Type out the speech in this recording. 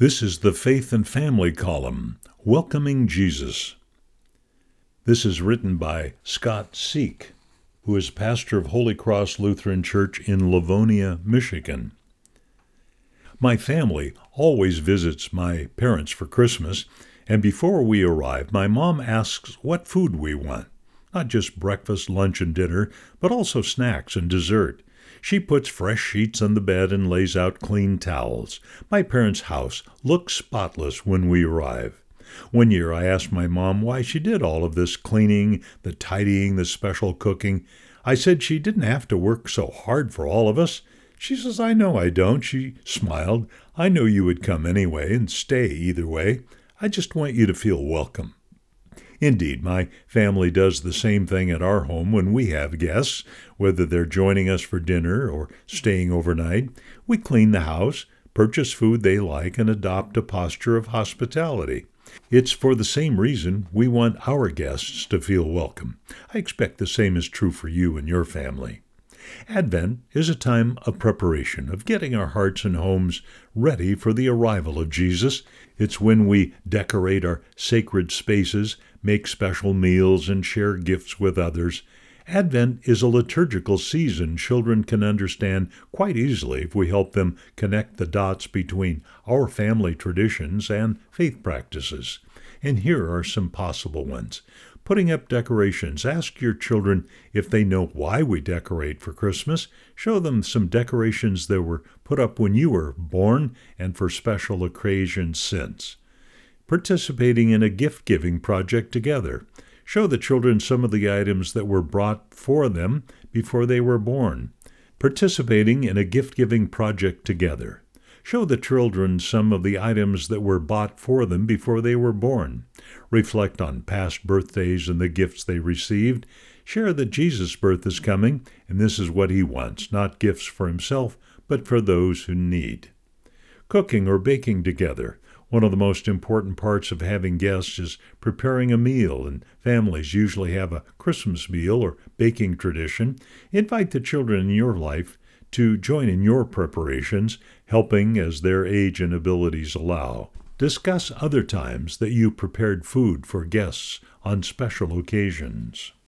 This is the Faith and Family column, Welcoming Jesus. This is written by Scott Seek, who is pastor of Holy Cross Lutheran Church in Livonia, Michigan. My family always visits my parents for Christmas, and before we arrive, my mom asks what food we want. Not just breakfast, lunch, and dinner, but also snacks and dessert. She puts fresh sheets on the bed and lays out clean towels. My parents' house looks spotless when we arrive. One year I asked my mom why she did all of this cleaning, the tidying, the special cooking. I said she didn't have to work so hard for all of us. She says, "I know I don't." She smiled. "I know you would come anyway and stay either way. I just want you to feel welcome." Indeed, my family does the same thing at our home when we have guests, whether they're joining us for dinner or staying overnight. We clean the house, purchase food they like, and adopt a posture of hospitality. It's for the same reason we want our guests to feel welcome. I expect the same is true for you and your family. Advent is a time of preparation, of getting our hearts and homes ready for the arrival of Jesus. It's when we decorate our sacred spaces, make special meals, and share gifts with others. Advent is a liturgical season children can understand quite easily if we help them connect the dots between our family traditions and faith practices. And here are some possible ones. Putting up decorations. Ask your children if they know why we decorate for Christmas. Show them some decorations that were put up when you were born and for special occasions since. Participating in a gift-giving project together. Show the children some of the items that were brought for them before they were born. Participating in a gift-giving project together. Show the children some of the items that were bought for them before they were born. Reflect on past birthdays and the gifts they received. Share that Jesus' birth is coming, and this is what he wants, not gifts for himself, but for those who need. Cooking or baking together. One of the most important parts of having guests is preparing a meal, and families usually have a Christmas meal or baking tradition. Invite the children in your life to join in your preparations, helping as their age and abilities allow. Discuss other times that you prepared food for guests on special occasions.